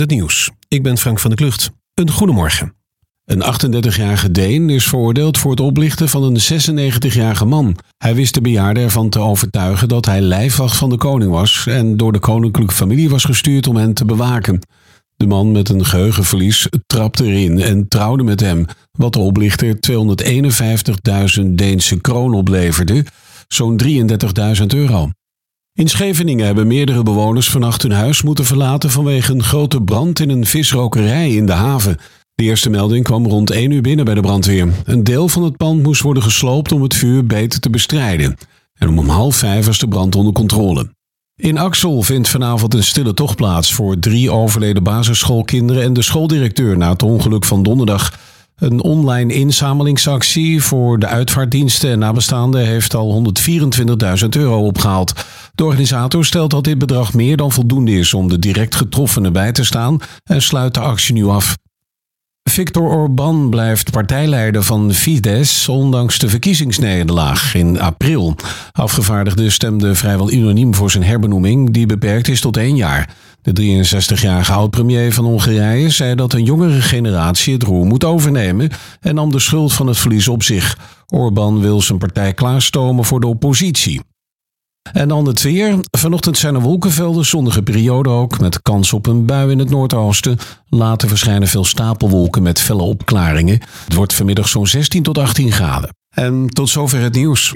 Het nieuws. Ik ben Frank van der Klucht. Een goedemorgen. Een 38-jarige Deen is veroordeeld voor het oplichten van een 96-jarige man. Hij wist de bejaarde ervan te overtuigen dat hij lijfwacht van de koning was en door de koninklijke familie was gestuurd om hen te bewaken. De man met een geheugenverlies trapte erin en trouwde met hem, wat de oplichter 251.000 Deense kroon opleverde, zo'n €33.000. In Scheveningen hebben meerdere bewoners vannacht hun huis moeten verlaten vanwege een grote brand in een visrokerij in de haven. De eerste melding kwam rond 1 uur binnen bij de brandweer. Een deel van het pand moest worden gesloopt om het vuur beter te bestrijden. En om 4:30 was de brand onder controle. In Axel vindt vanavond een stille tocht plaats voor 3 overleden basisschoolkinderen en de schooldirecteur na het ongeluk van donderdag. Een online inzamelingsactie voor de uitvaartdiensten en nabestaanden heeft al €124.000 opgehaald. De organisator stelt dat dit bedrag meer dan voldoende is om de direct getroffenen bij te staan en sluit de actie nu af. Viktor Orbán blijft partijleider van Fidesz ondanks de verkiezingsnederlaag in april. Afgevaardigden stemden vrijwel unaniem voor zijn herbenoeming, die beperkt is tot 1 jaar. De 63-jarige oud-premier van Hongarije zei dat een jongere generatie het roer moet overnemen en nam de schuld van het verlies op zich. Orbán wil zijn partij klaarstomen voor de oppositie. En dan het weer. Vanochtend zijn er wolkenvelden, zonnige periode ook, met kans op een bui in het noordoosten. Later verschijnen veel stapelwolken met felle opklaringen. Het wordt vanmiddag zo'n 16 tot 18 graden. En tot zover het nieuws.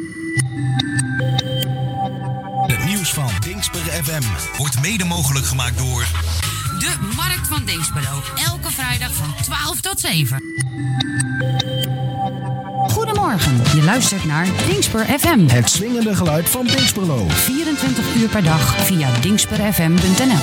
Het nieuws van Dingsper FM wordt mede mogelijk gemaakt door de Markt van Dingsperlo. Elke vrijdag van 12 tot 7. Goedemorgen, je luistert naar Dingsper FM. Het swingende geluid van Dingsperlo. 24 uur per dag via dingsperfm.nl.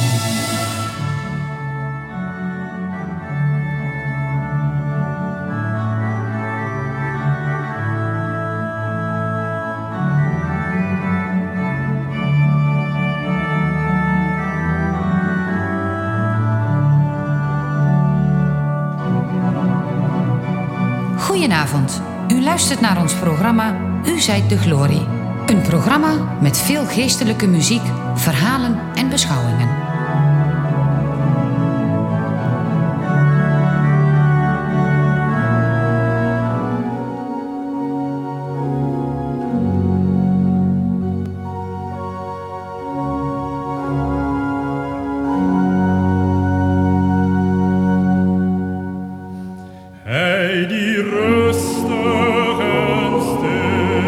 Goedenavond. U luistert naar ons programma U zijt de glorie. Een programma met veel geestelijke muziek, verhalen en beschouwingen.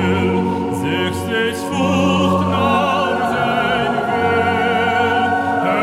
Zich steeds voegt naar zijn wil.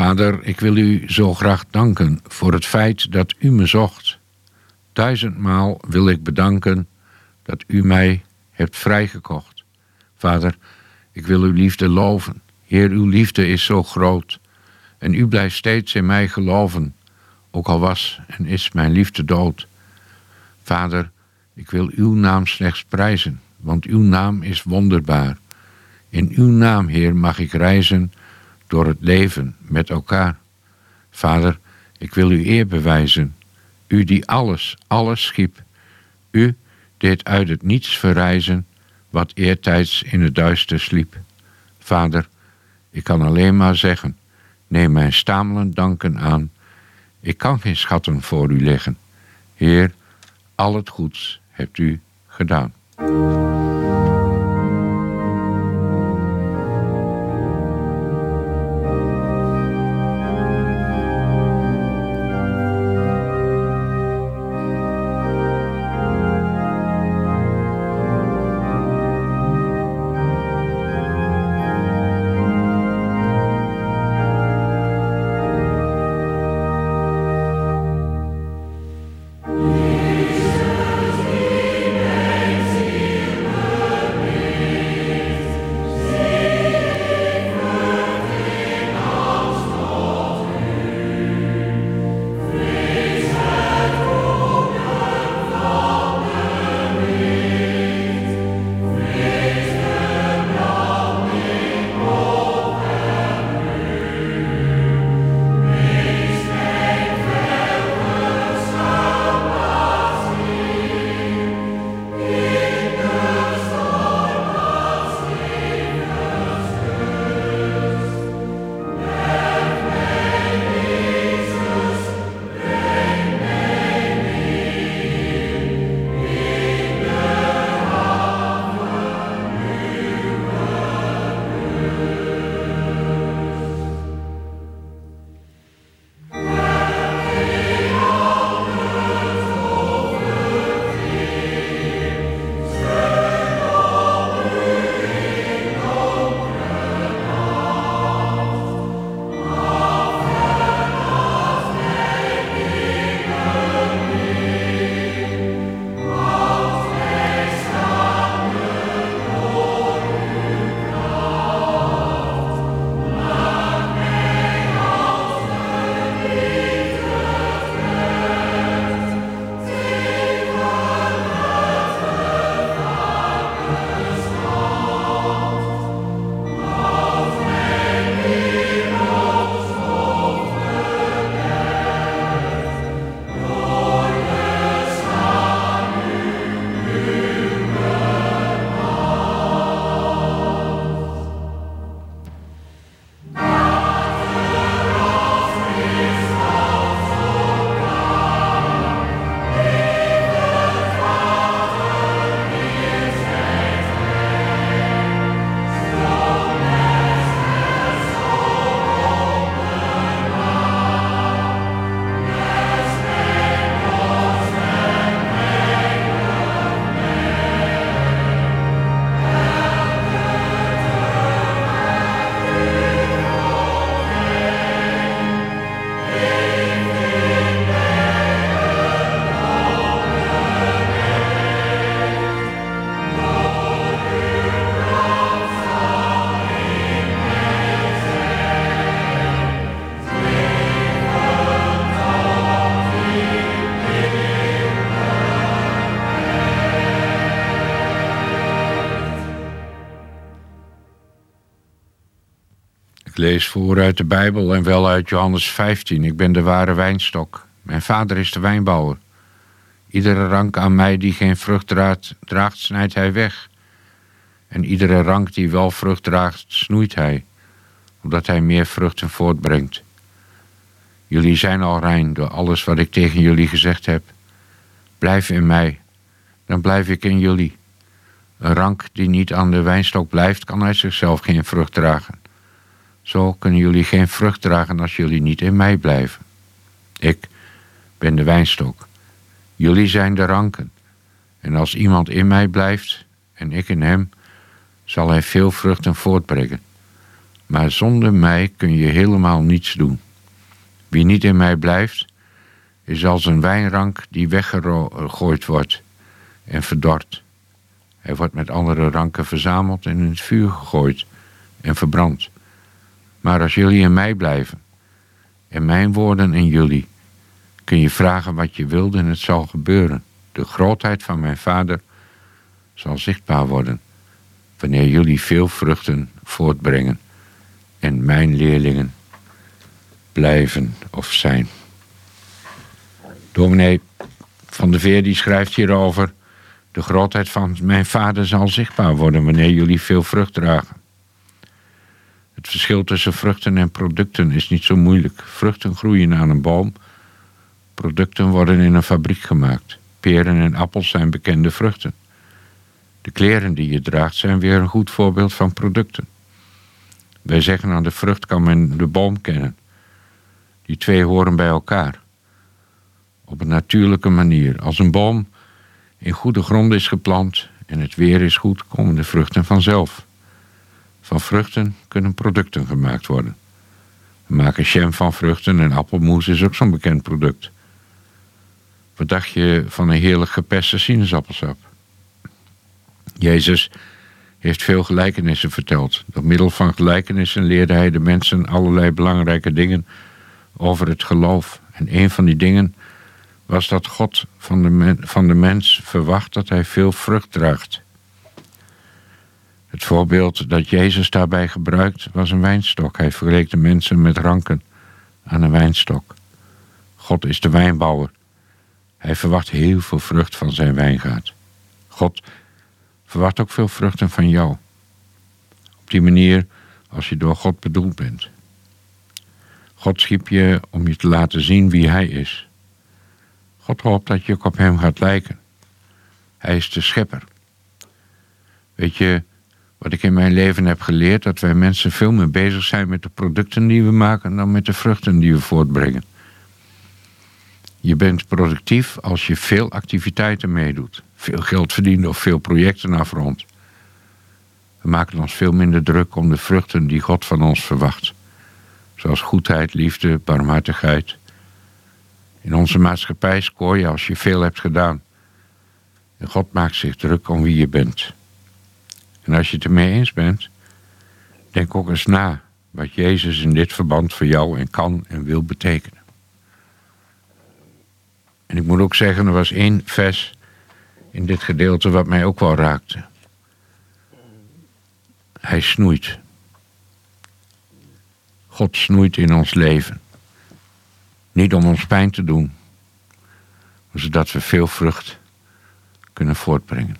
Vader, ik wil u zo graag danken voor het feit dat u me zocht. 1000-maal wil ik bedanken dat u mij hebt vrijgekocht. Vader, ik wil uw liefde loven. Heer, uw liefde is zo groot. En u blijft steeds in mij geloven, ook al was en is mijn liefde dood. Vader, ik wil uw naam slechts prijzen, want uw naam is wonderbaar. In uw naam, Heer, mag ik reizen door het leven met elkaar. Vader, ik wil u eer bewijzen. U die alles schiep. U deed uit het niets verrijzen wat eertijds in het duister sliep. Vader, ik kan alleen maar zeggen, neem mijn stamelend danken aan. Ik kan geen schatten voor u leggen. Heer, al het goeds hebt u gedaan. Ik lees voor uit de Bijbel en wel uit Johannes 15. Ik ben de ware wijnstok. Mijn vader is de wijnbouwer. Iedere rank aan mij die geen vrucht draagt, snijdt hij weg. En iedere rank die wel vrucht draagt, snoeit hij, omdat hij meer vruchten voortbrengt. Jullie zijn al rein door alles wat ik tegen jullie gezegd heb. Blijf in mij, dan blijf ik in jullie. Een rank die niet aan de wijnstok blijft, kan uit zichzelf geen vrucht dragen. Zo kunnen jullie geen vrucht dragen als jullie niet in mij blijven. Ik ben de wijnstok. Jullie zijn de ranken. En als iemand in mij blijft en ik in hem, zal hij veel vruchten voortbrengen. Maar zonder mij kun je helemaal niets doen. Wie niet in mij blijft, is als een wijnrank die weggegooid wordt en verdort. Hij wordt met andere ranken verzameld en in het vuur gegooid en verbrand. Maar als jullie in mij blijven en mijn woorden in jullie, kun je vragen wat je wilt en het zal gebeuren. De grootheid van mijn Vader zal zichtbaar worden wanneer jullie veel vruchten voortbrengen en mijn leerlingen blijven of zijn. Dominee van de Veer die schrijft hierover: de grootheid van mijn Vader zal zichtbaar worden wanneer jullie veel vrucht dragen. Het verschil tussen vruchten en producten is niet zo moeilijk. Vruchten groeien aan een boom. Producten worden in een fabriek gemaakt. Peren en appels zijn bekende vruchten. De kleren die je draagt zijn weer een goed voorbeeld van producten. Wij zeggen aan de vrucht kan men de boom kennen. Die twee horen bij elkaar. Op een natuurlijke manier. Als een boom in goede grond is geplant en het weer is goed, komen de vruchten vanzelf. Van vruchten kunnen producten gemaakt worden. We maken jam van vruchten en appelmoes is ook zo'n bekend product. Wat dacht je van een heerlijk geperste sinaasappelsap? Jezus heeft veel gelijkenissen verteld. Door middel van gelijkenissen leerde hij de mensen allerlei belangrijke dingen over het geloof. En een van die dingen was dat God van de mens verwacht dat hij veel vrucht draagt. Het voorbeeld dat Jezus daarbij gebruikt was een wijnstok. Hij vergeleek de mensen met ranken aan een wijnstok. God is de wijnbouwer. Hij verwacht heel veel vrucht van zijn wijngaard. God verwacht ook veel vruchten van jou. Op die manier als je door God bedoeld bent. God schiep je om je te laten zien wie hij is. God hoopt dat je ook op hem gaat lijken. Hij is de schepper. Weet je wat ik in mijn leven heb geleerd? Dat wij mensen veel meer bezig zijn met de producten die we maken dan met de vruchten die we voortbrengen. Je bent productief als je veel activiteiten meedoet. Veel geld verdient of veel projecten afrondt. We maken ons veel minder druk om de vruchten die God van ons verwacht. Zoals goedheid, liefde, barmhartigheid. In onze maatschappij scoor je als je veel hebt gedaan. En God maakt zich druk om wie je bent. En als je het ermee eens bent, denk ook eens na wat Jezus in dit verband voor jou en kan en wil betekenen. En ik moet ook zeggen, er was 1 vers in dit gedeelte wat mij ook wel raakte. Hij snoeit. God snoeit in ons leven. Niet om ons pijn te doen, maar zodat we veel vrucht kunnen voortbrengen.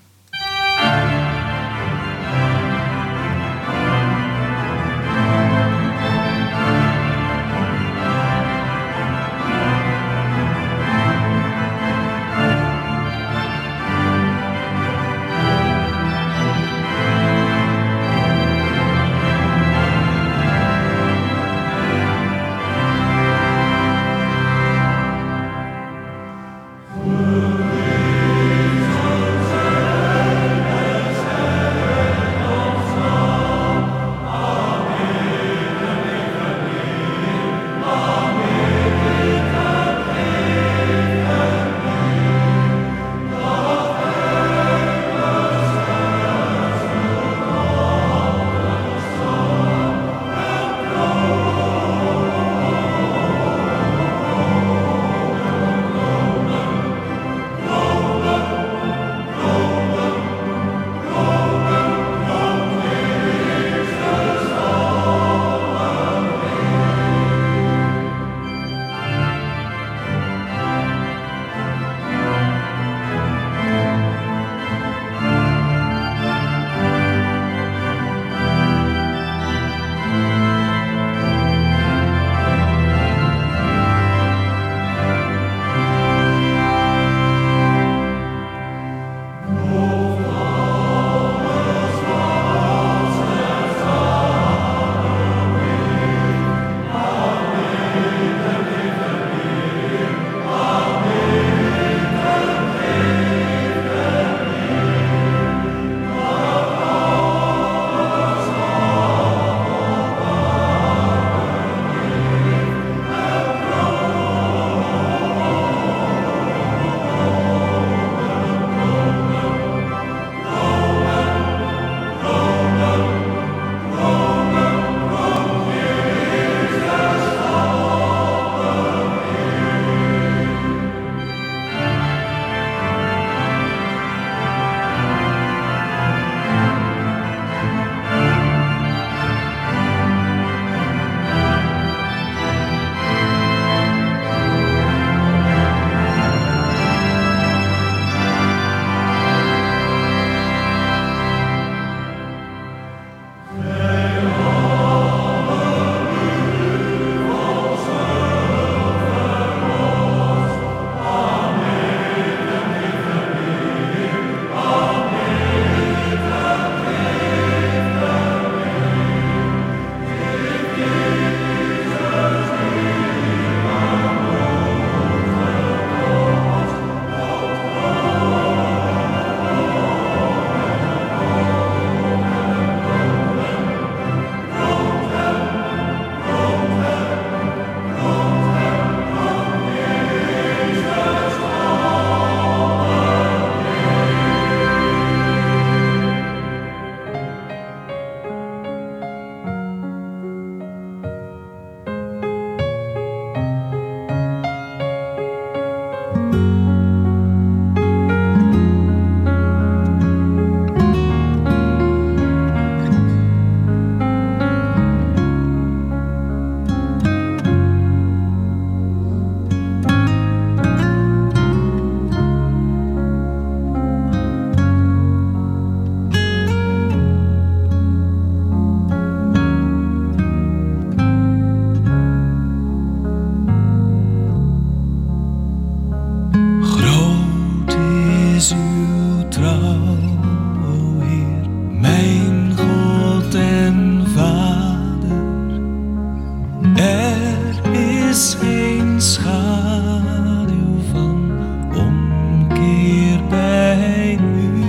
is geen schaduw van omkeer bij u.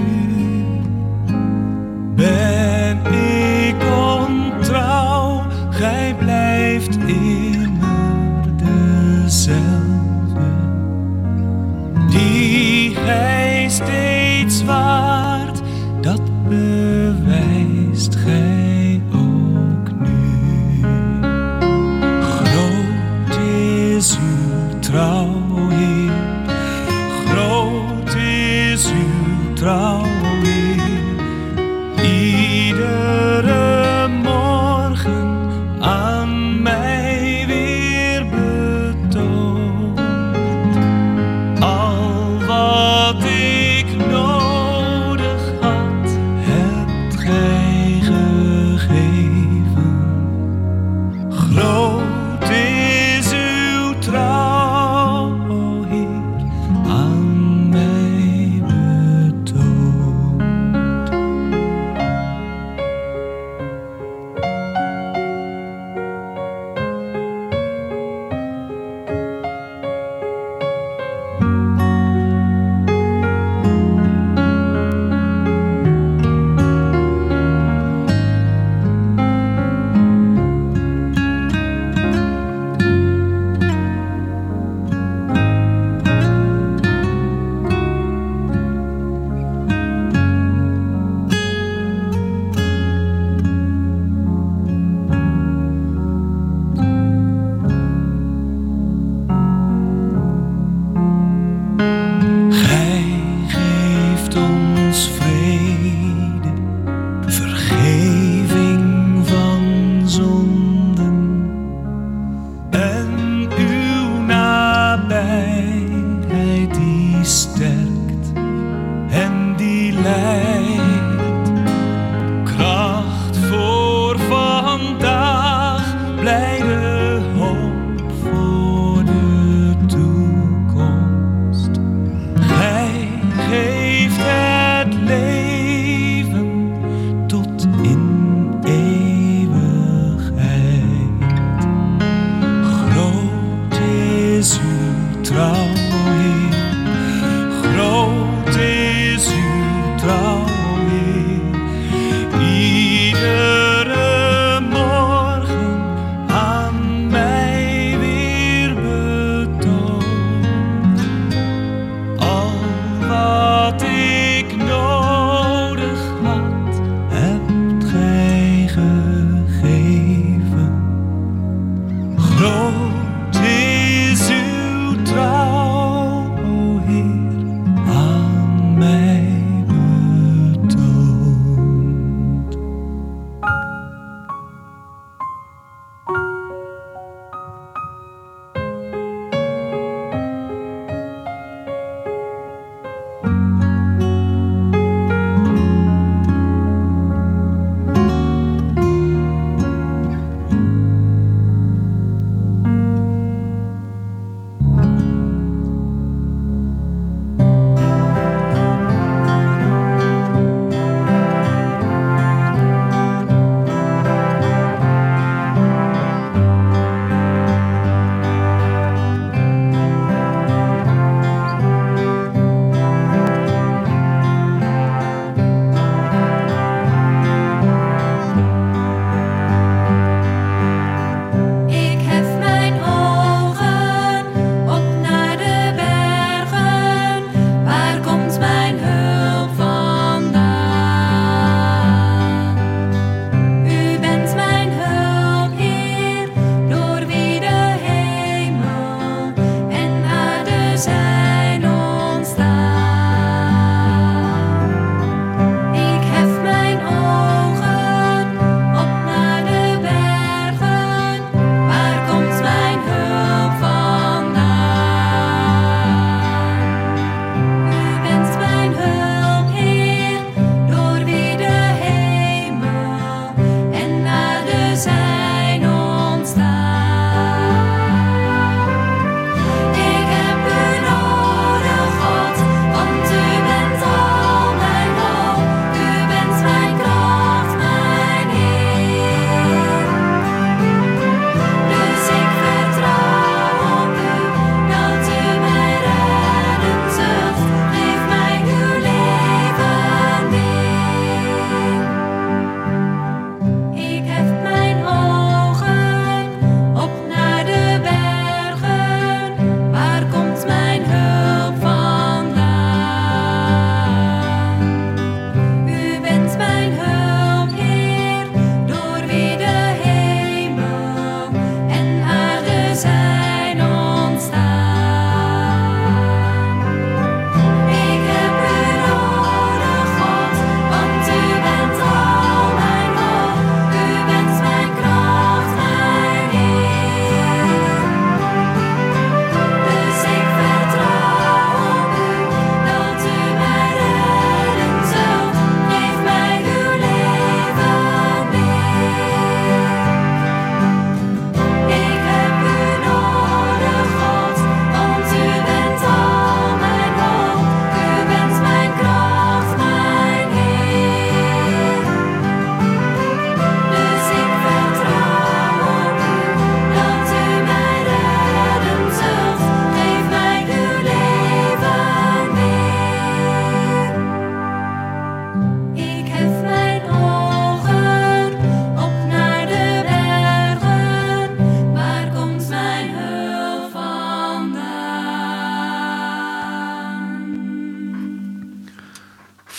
Ben ik ontrouw, gij blijft immer dezelfde, die gij steeds waart, dat bewijst gij ook nu. Groot is uw trouw, Heer, groot is uw trouw, Heer. Iedere morgen aan mij weer betoond. Al wat ik nodig had, hebt gij gegeven. Groot is uw trouw, o Heer, aan mij betoond. Gij geeft ons vrede, vergeving van zonden en uw nabijheid die sterkt en die leidt. Kracht voor vandaag, blijde hoop voor de toekomst. Gij geeft het leven tot in eeuwigheid. Groot is uw trouw, Heer, groot is uw trouw, Heer. Iedere morgen aan mij weer betoond. Al wat ik nodig had, hebt gij gegeven. Groot is uw trouw, o Heer, aan mij betoond.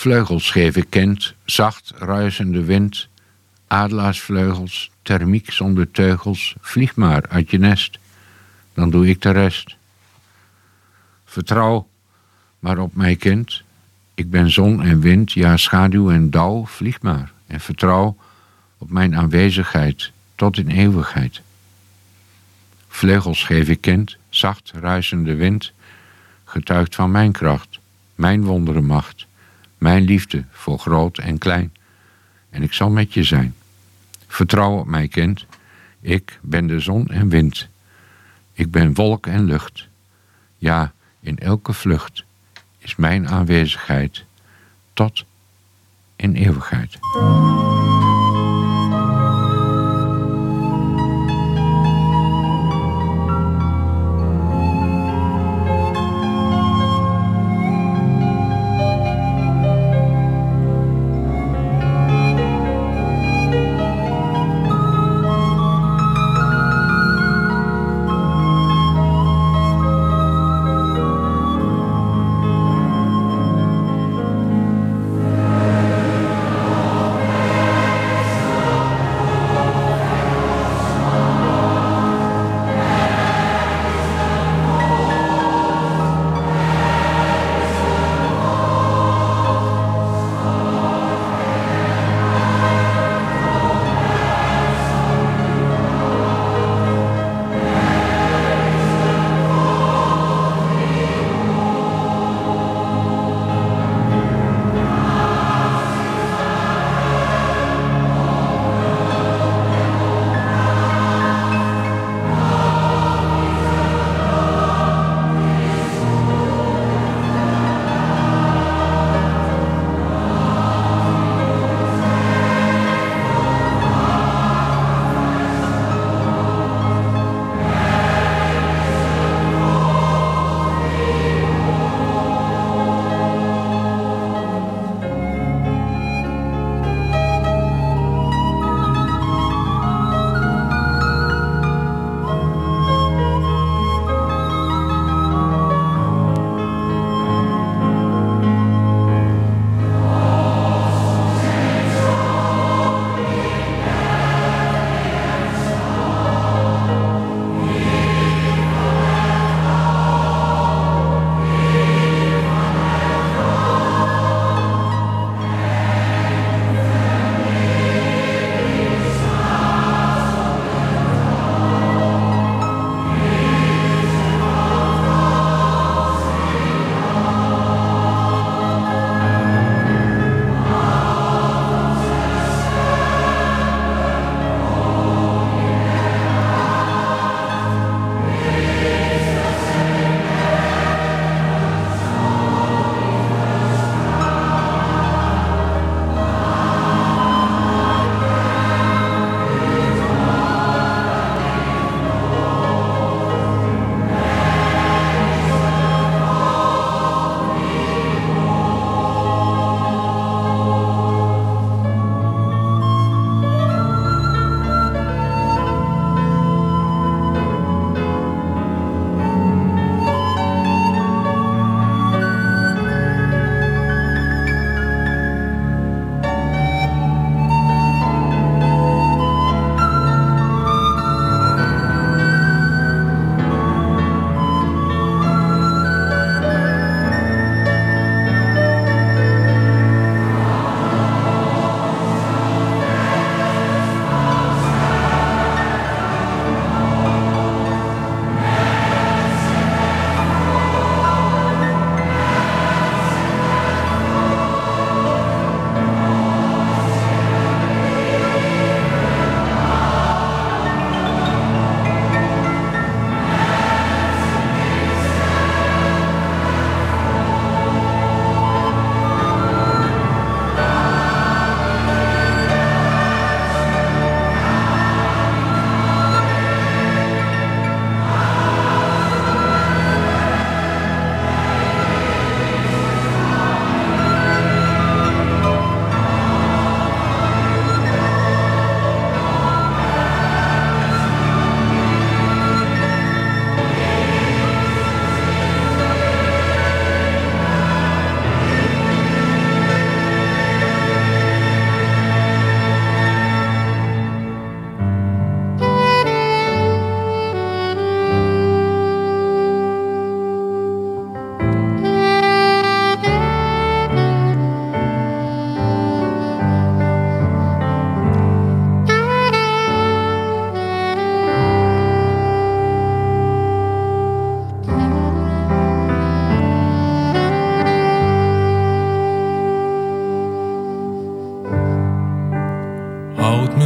Vleugels geef ik kind, zacht ruisende wind, adelaarsvleugels, thermiek zonder teugels, vlieg maar uit je nest, dan doe ik de rest. Vertrouw maar op mij kind, ik ben zon en wind, ja schaduw en dauw, vlieg maar en vertrouw op mijn aanwezigheid tot in eeuwigheid. Vleugels geef ik kind, zacht ruisende wind, getuigt van mijn kracht, mijn wonderenmacht, mijn liefde voor groot en klein. En ik zal met je zijn. Vertrouw op mij kind, ik ben de zon en wind. Ik ben wolk en lucht. Ja, in elke vlucht is mijn aanwezigheid tot in eeuwigheid.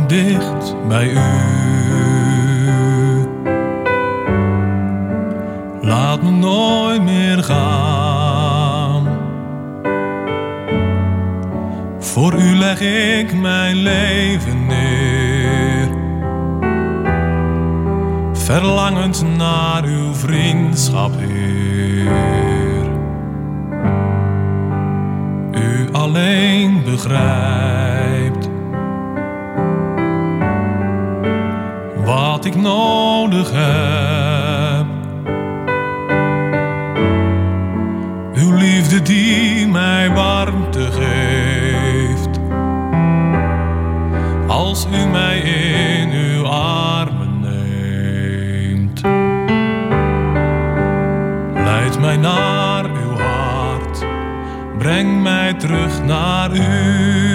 dicht bij u. Laat me nooit meer gaan. Voor u leg ik mijn leven neer, verlangend naar uw vriendschap, Heer. U alleen begrijpt wat ik nodig heb. Uw liefde die mij warmte geeft, als u mij in uw armen neemt. Leid mij naar uw hart, breng mij terug naar u.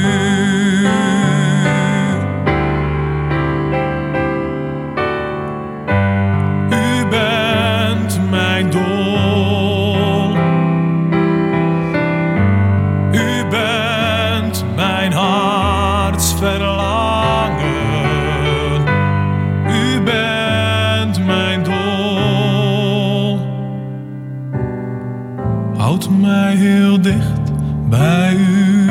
U bent mijn doel, u bent mijn hartsverlangen. U bent mijn doel, houd mij heel dicht bij u.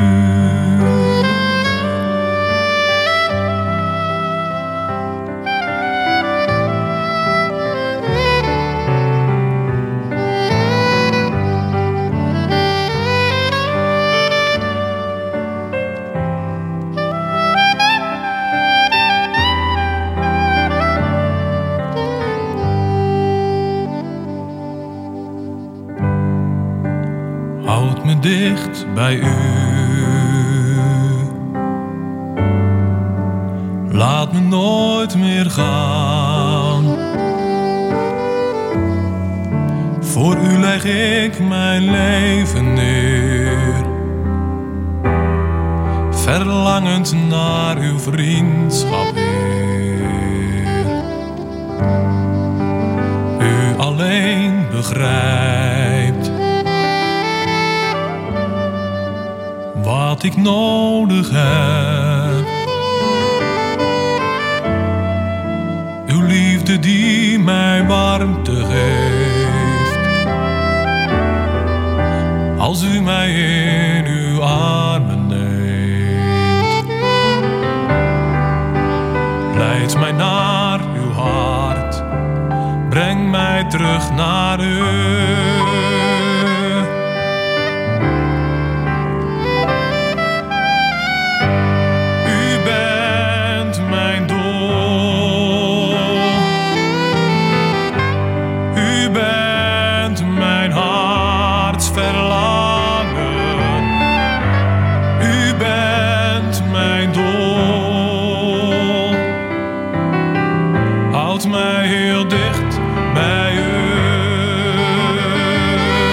Houd me dicht bij u. Laat me nooit meer gaan. Voor u leg ik mijn leven neer, verlangend naar uw vriendschap, Heer. U alleen begrijpt wat ik nodig heb. Uw liefde die mij warmte geeft, als u mij in uw armen neemt. Leid mij naar uw hart, breng mij terug naar u. Houd mij heel dicht bij u.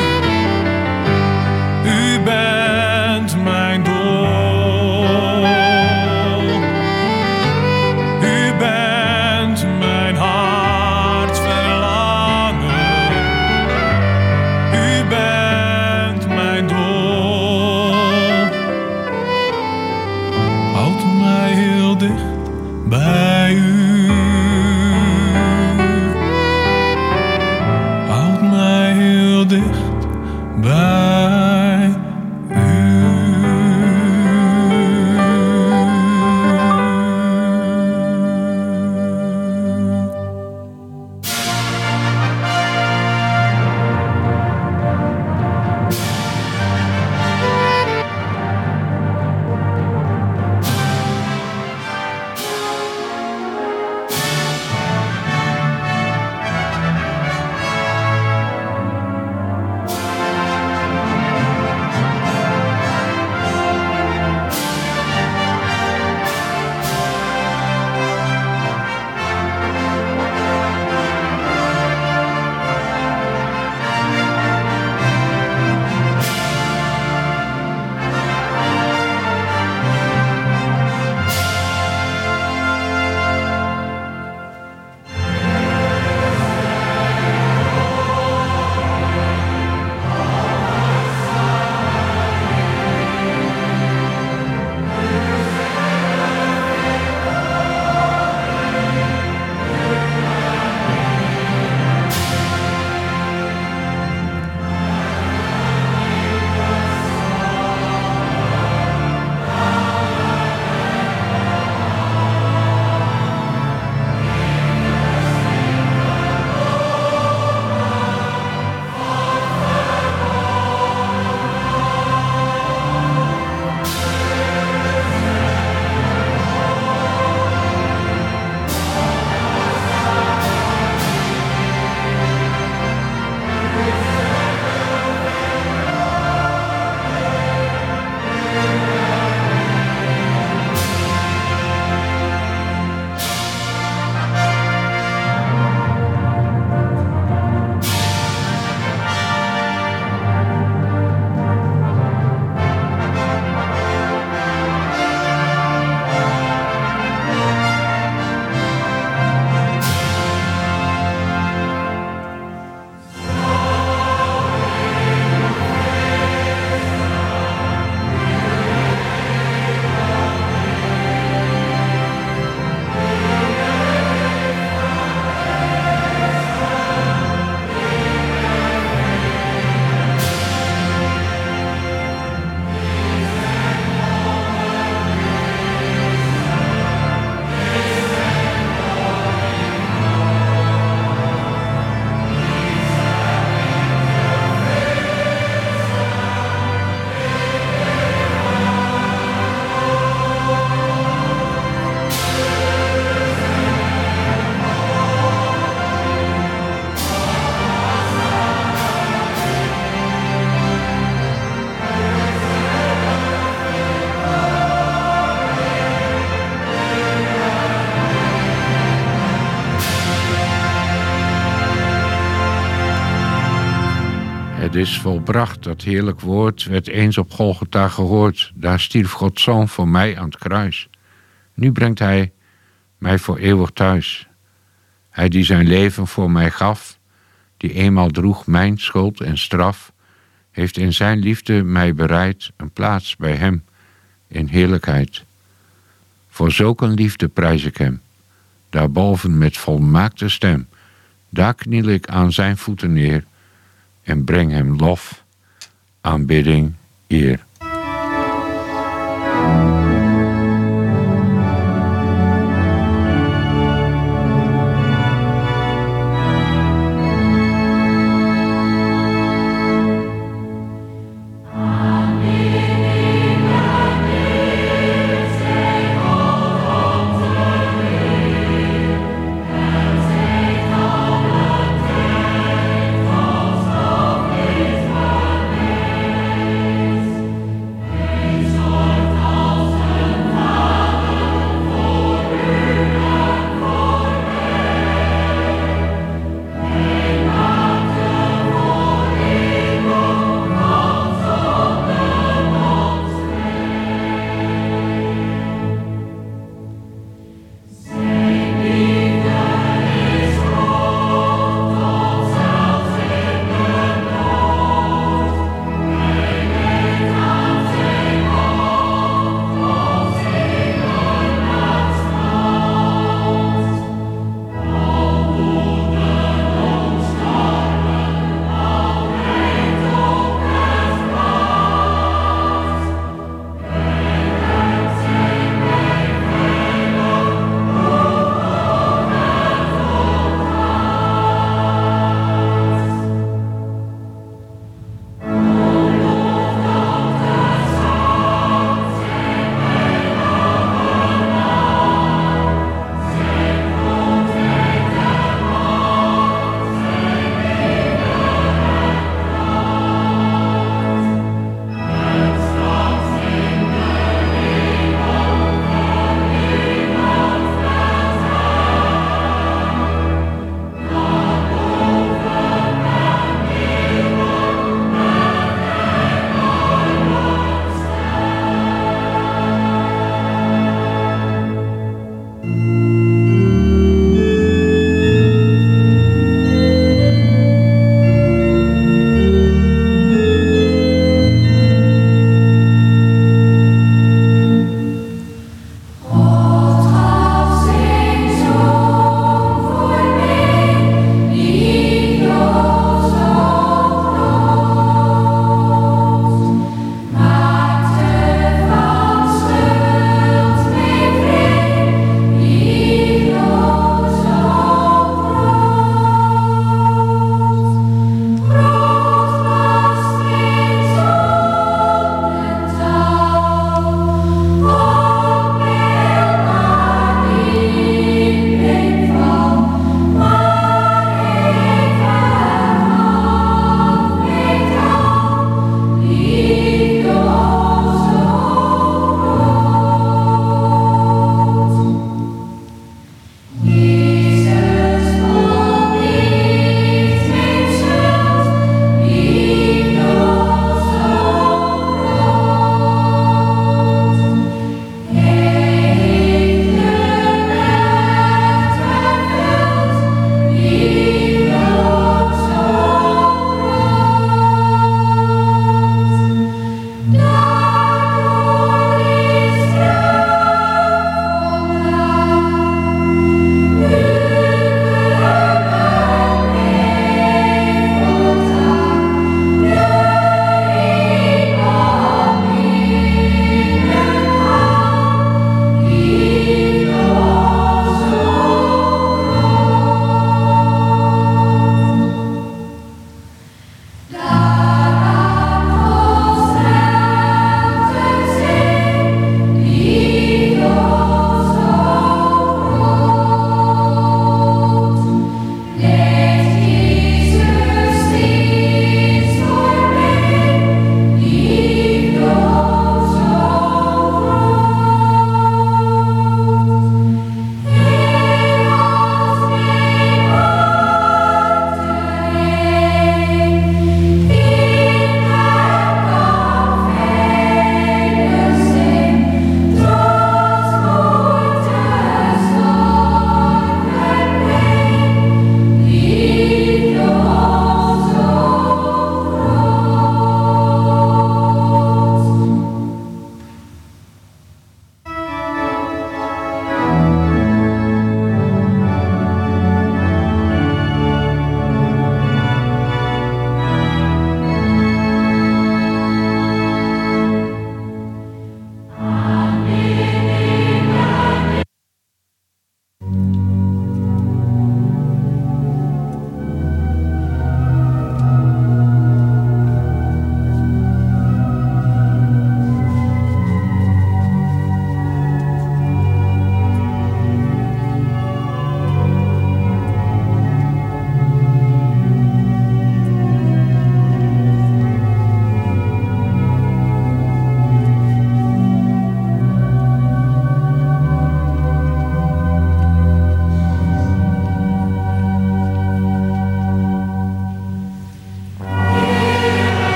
Het is volbracht, dat heerlijk woord werd eens op Golgotha gehoord. Daar stierf Gods Zoon voor mij aan het kruis. Nu brengt hij mij voor eeuwig thuis. Hij die zijn leven voor mij gaf, die eenmaal droeg mijn schuld en straf, heeft in zijn liefde mij bereid een plaats bij hem in heerlijkheid. Voor zulk een liefde prijs ik hem, daarboven met volmaakte stem. Daar kniel ik aan zijn voeten neer en breng hem lof, aanbidding, eer.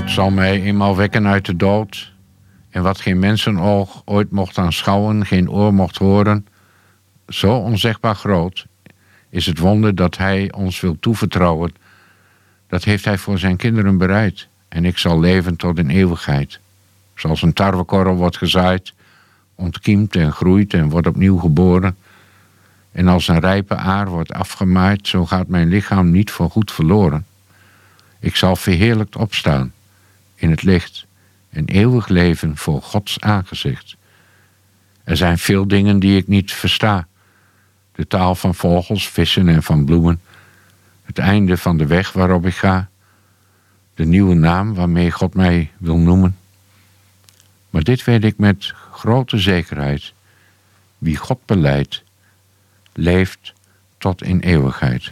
God zal mij eenmaal wekken uit de dood. En wat geen mensenoog ooit mocht aanschouwen, geen oor mocht horen, zo onzegbaar groot is het wonder dat Hij ons wil toevertrouwen. Dat heeft Hij voor zijn kinderen bereid. En ik zal leven tot in eeuwigheid. Zoals een tarwekorrel wordt gezaaid, ontkiemt en groeit en wordt opnieuw geboren. En als een rijpe aar wordt afgemaaid, zo gaat mijn lichaam niet voorgoed verloren. Ik zal verheerlijkt opstaan in het licht en eeuwig leven voor Gods aangezicht. Er zijn veel dingen die ik niet versta. De taal van vogels, vissen en van bloemen. Het einde van de weg waarop ik ga. De nieuwe naam waarmee God mij wil noemen. Maar dit weet ik met grote zekerheid. Wie God belijdt, leeft tot in eeuwigheid.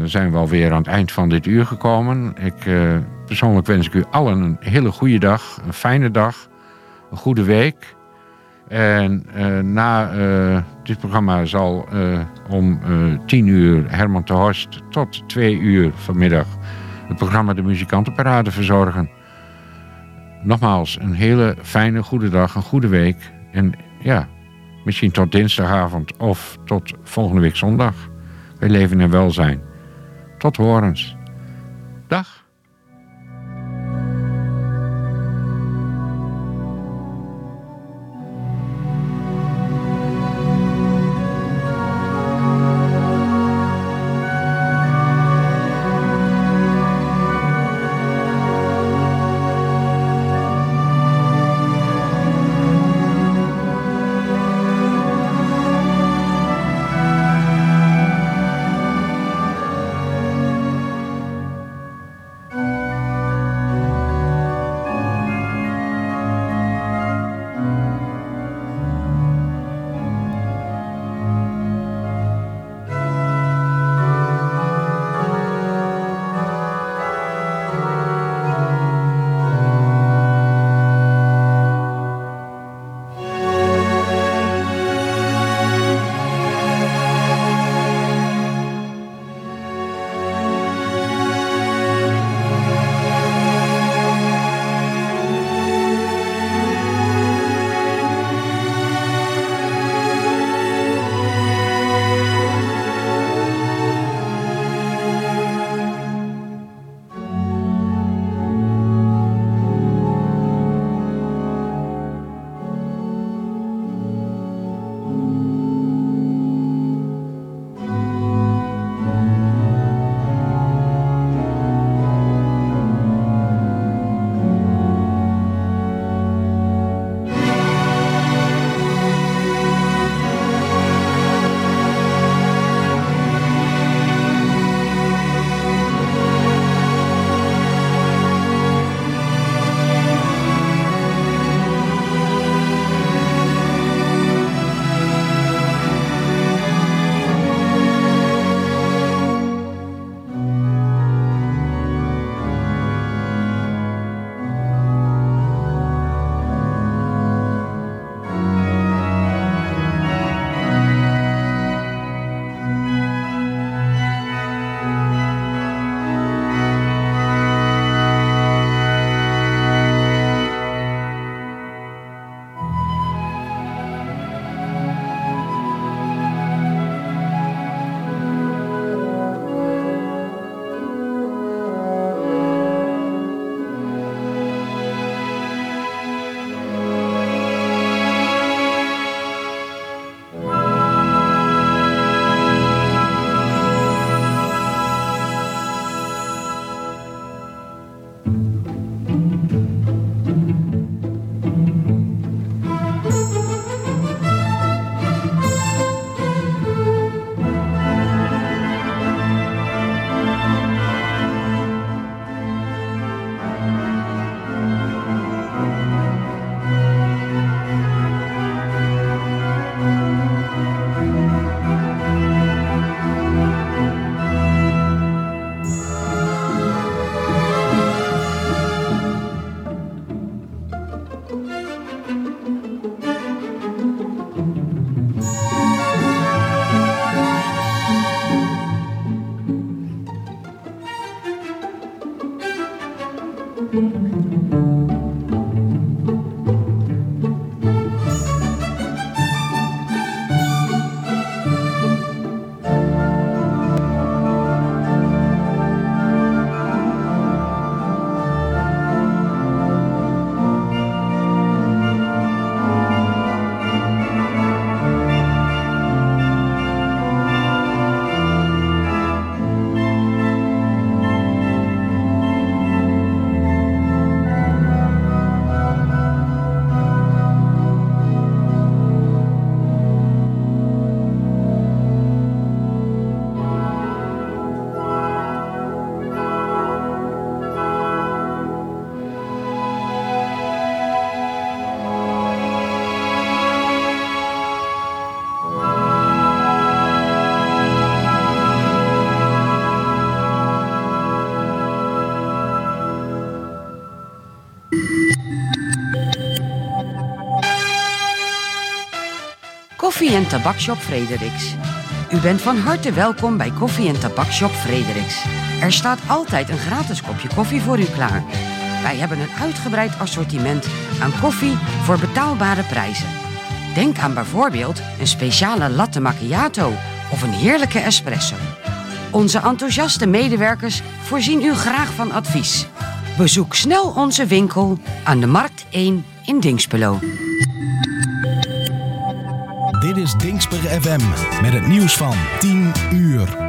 dan zijn we alweer aan het eind van dit uur gekomen. Persoonlijk wens ik u allen een hele goede dag, een fijne dag, een goede week. En na dit programma zal om 10 uur Herman te Horst tot 2 uur vanmiddag het programma De Muzikantenparade verzorgen. Nogmaals, een hele fijne, goede dag, een goede week. En ja, misschien tot dinsdagavond of tot volgende week zondag. Wij leven in welzijn. Tot horens. Dag. Koffie- en Tabakshop Frederiks. U bent van harte welkom bij Koffie- en Tabakshop Frederiks. Er staat altijd een gratis kopje koffie voor u klaar. Wij hebben een uitgebreid assortiment aan koffie voor betaalbare prijzen. Denk aan bijvoorbeeld een speciale latte macchiato of een heerlijke espresso. Onze enthousiaste medewerkers voorzien u graag van advies. Bezoek snel onze winkel aan de Markt 1 in Dinxperlo. Dit is Dinxper FM met het nieuws van 10 uur.